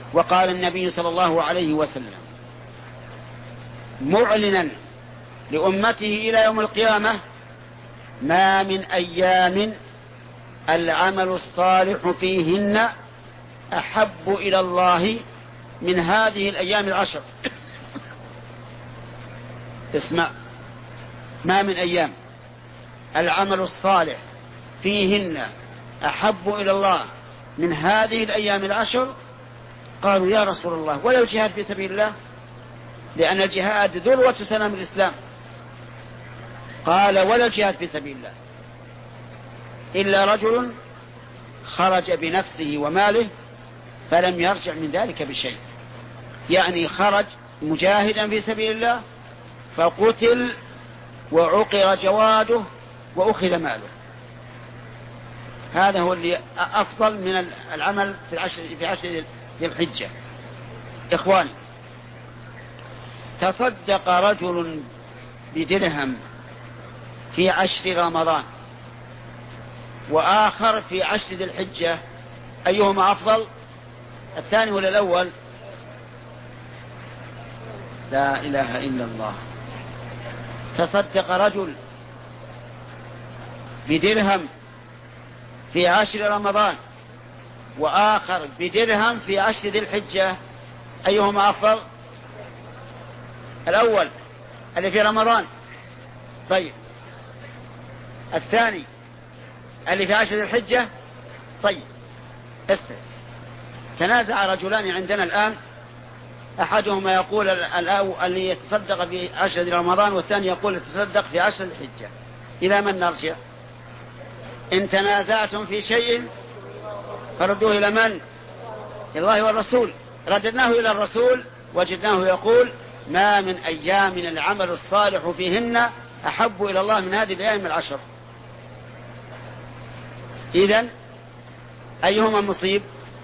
وقال النبي صلى الله عليه وسلم معلنا لأمته إلى يوم القيامة: ما من أيام العمل الصالح فيهن أحب إلى الله من هذه الأيام العشر. اسمع: ما من أيام العمل الصالح فيهن أحب إلى الله من هذه الأيام العشر. قالوا: يا رسول الله، ولا الجهاد في سبيل الله؟ لأن الجهاد ذروة سنام الإسلام. قال: ولا الجهاد في سبيل الله إلا رجل خرج بنفسه وماله فلم يرجع من ذلك بشيء، يعني خرج مجاهدا في سبيل الله فقتل وعقر جواده وأخذ ماله. هذا هو اللي أفضل من العمل في عشر ذي الحجة. إخواني، تصدق رجل بدرهم في 10 رمضان وآخر في 10 ذي الحجة، أيهما أفضل؟ الثاني ولا الأول؟ لا إله إلا الله. تصدق رجل بدرهم في 10 رمضان وآخر بدرهم في 10 ذي الحجة، أيهما أفضل؟ الأول اللي في رمضان. طيب، الثاني اللي في 10 ذي الحجة. طيب، تنازع رجلان عندنا الآن، أحدهما يقول اللي يتصدق في 10 ذي رمضان، والثاني يقول يتصدق في 10 ذي الحجة. إلى من نرجع؟ إن تنازعتم في شيء فردوه إلى من؟ إلى الله والرسول. رددناه إلى الرسول وجدناه يقول: ما من أيام العمل الصالح فيهن أحب إلى الله من هذه الأيام العشر. إذن أيهما مصيب؟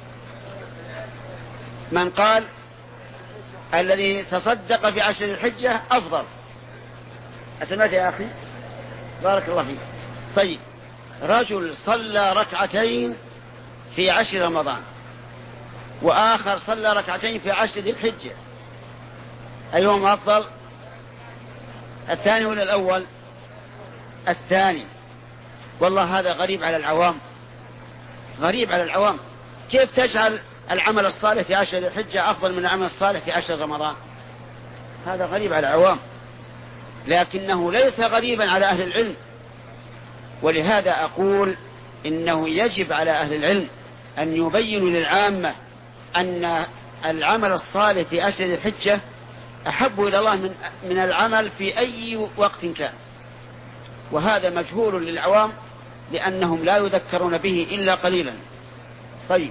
من قال الذي تصدق في 10 الحجة أفضل. أسمعت يا أخي؟ بارك الله فيك. طيب، رجل صلى ركعتين في 10 رمضان وآخر صلى ركعتين في 10 ذي الحجة، أيهما أفضل؟ الثاني ولا الأول؟ الثاني. والله هذا غريب على العوام، غريب على العوام. كيف تجعل العمل الصالح في 10 ذي الحجة أفضل من العمل الصالح في 10 رمضان؟ هذا غريب على العوام، لكنه ليس غريبا على أهل العلم. ولهذا أقول إنه يجب على أهل العلم أن يبينوا للعامة أن العمل الصالح في 10 ذي الحجة أحب إلى الله من العمل في أي وقت كان، وهذا مجهول للعوام لأنهم لا يذكرون به إلا قليلا. طيب،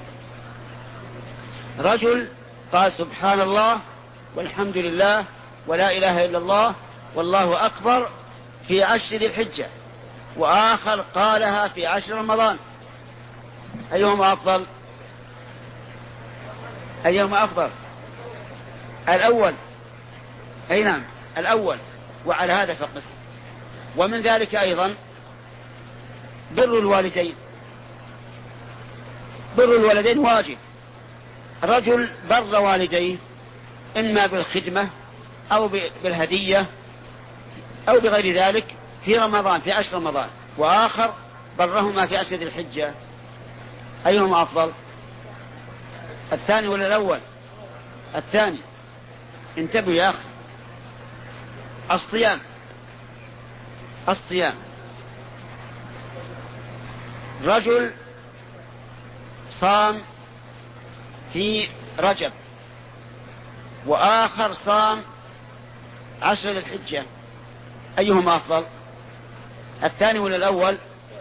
رجل قال سبحان الله والحمد لله ولا إله إلا الله والله أكبر في 10 ذي الحجة، وآخر قالها في 10 رمضان، أيهما أفضل؟ أيهما أفضل؟ الأول. أي نعم، الأول. وعلى هذا فقس. ومن ذلك أيضا بر الوالدين. بر الوالدين واجب. رجل بر والديه إما بالخدمة أو بالهدية أو بغير ذلك في رمضان، في 10 رمضان، وآخر برهما في 10 ذي الحجة، أيهما أفضل؟ الثاني ولا الأول؟ الثاني. انتبهوا يا أخي. الصيام. رجل صام في رجب وآخر صام 10 ذي الحجة، أيهما أفضل؟ الثاني ولا الأول؟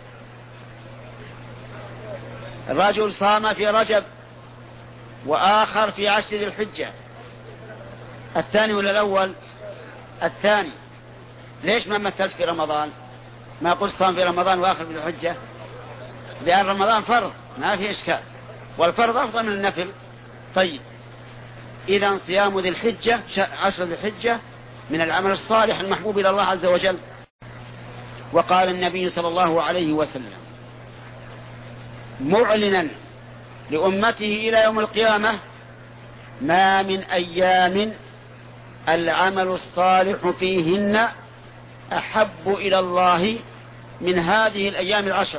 الرجل صام في رجب وآخر في 10 ذي الحجة، الثاني ولا الأول؟ الثاني. ليش ما مثلت في رمضان؟ ما قلت صام في رمضان وآخر في الحجة؟ لأن رمضان فرض ما في إشكال، والفرض أفضل من النفل. طيب، إذن صيام ذي الحجة 10 ذي الحجة من العمل الصالح المحبوب إلى الله عز وجل. وقال النبي صلى الله عليه وسلم معلنا لأمته إلى يوم القيامة: ما من أيام العمل الصالح فيهن أحب إلى الله من هذه الأيام العشر.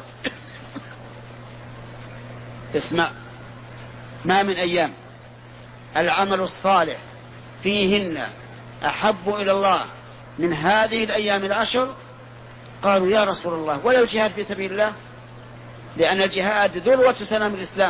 اسمع، ما من أيام العمل الصالح فيهن أحب إلى الله من هذه الأيام العشر. قالوا يا رسول الله ولا الجهاد في سبيل الله؟ لأن الجهاد ذروة سنام الإسلام.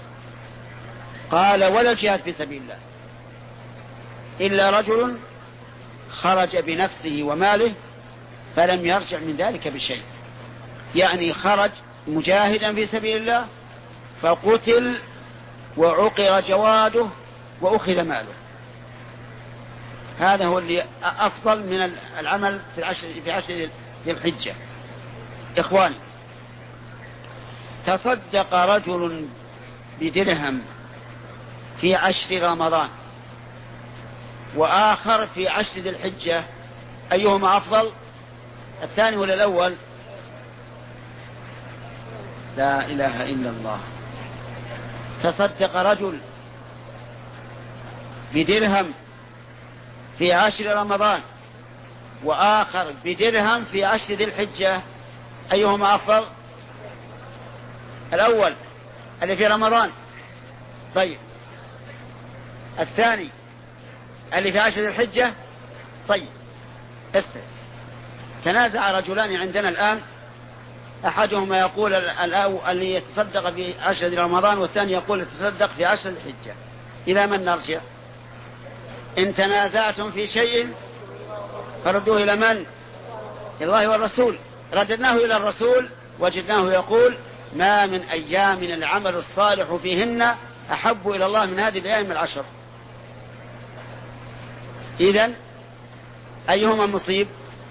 قال ولا الجهاد في سبيل الله إلا رجل خرج بنفسه وماله فلم يرجع من ذلك بشيء، يعني خرج مجاهدا في سبيل الله فقتل وعقر جواده وأخذ ماله. هذا هو اللي أفضل من العمل في عشر ذي الحجة. إخواني، تصدق رجل بدرهم في 10 رمضان وآخر في 10 ذي الحجة، أيهما أفضل؟ الثاني ولا الأول؟ لا إله إلا الله. تصدق رجل بدرهم في 10 رمضان وآخر بدرهم في 10 ذي الحجة، أيهما أفضل؟ الأول اللي في رمضان. طيب الثاني اللي في 10 ذي الحجة. طيب استنى، تنازع رجلان عندنا الآن، أحدهما يقول اللي يتصدق في 10 ذي رمضان، والثاني يقول يتصدق في 10 ذي الحجة. إلى من نرجع؟ إن تنازعتم في شيء فردوه إلى من؟ إلى الله والرسول. رددناه إلى الرسول وجدناه يقول ما من أيام العمل الصالح فيهن أحب إلى الله من هذه الأيام العشر. إذن أيهما مصيب؟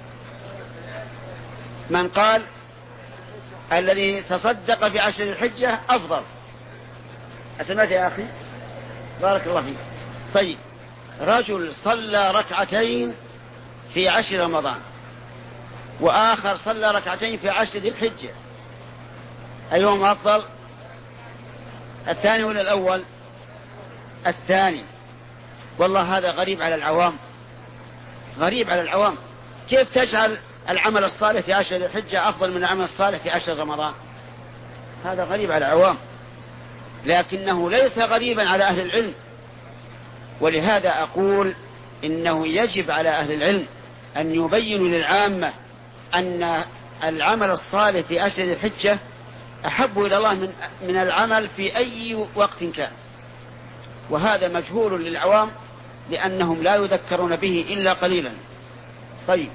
من قال الذي تصدق في 10 الحجة أفضل. أسمعت يا أخي؟ بارك الله فيك. طيب رجل صلى ركعتين في 10 رمضان وآخر صلى ركعتين في 10 ذي الحجة، أيهما أفضل؟ الثاني ولا الأول؟ الثاني. والله هذا غريب على العوام، غريب على العوام. كيف تجعل العمل الصالح في 10 ذي الحجة أفضل من العمل الصالح في 10 رمضان؟ هذا غريب على العوام، لكنه ليس غريبا على أهل العلم. ولهذا أقول إنه يجب على أهل العلم أن يبينوا للعامة أن العمل الصالح في 10 ذي الحجة أحب إلى الله من العمل في أي وقت كان، وهذا مجهول للعوام لأنهم لا يذكرون به إلا قليلا. طيب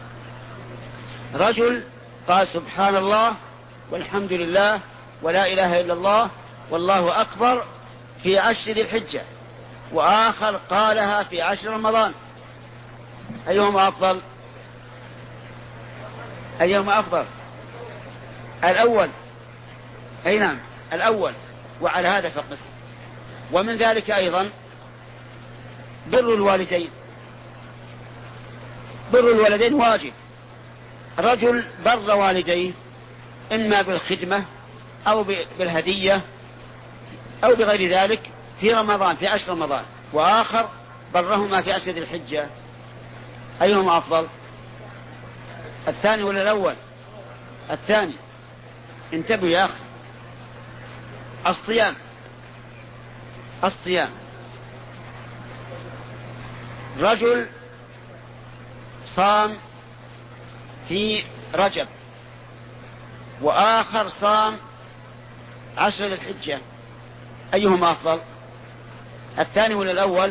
رجل قال سبحان الله والحمد لله ولا إله إلا الله والله أكبر في 10 ذي الحجة، وآخر قالها في 10 رمضان، أيهما أفضل؟ أيهما أفضل؟ الأول. أي نعم الأول. وعلى هذا فقس. ومن ذلك أيضا بر الوالدين. بر الوالدين واجب. رجل بر والديه إما بالخدمة أو بالهدية أو بغير ذلك في رمضان في 10 رمضان، وآخر برهما في 10 ذي الحجة، أيهما أفضل؟ الثاني ولا الأول؟ الثاني. انتبهوا يا أخي. الصيام رجل صام في رجب وآخر صام 10 ذي الحجة، أيهما أفضل؟ الثاني ولا الأول؟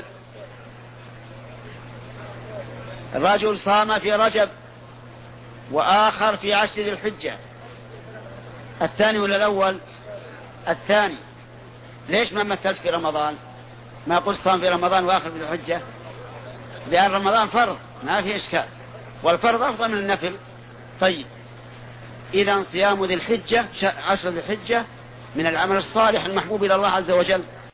الرجل صام في رجب وآخر في 10 ذي الحجة، الثاني ولا الأول؟ الثاني. ليش ما مثلت في رمضان؟ ما قلت صام في رمضان وآخر في ذي الحجة؟ لأن رمضان فرض ما في إشكال، والفرض أفضل من النفل. طيب إذن صيام ذي الحجة 10 ذي الحجة من العمل الصالح المحبوب إلى الله عز وجل.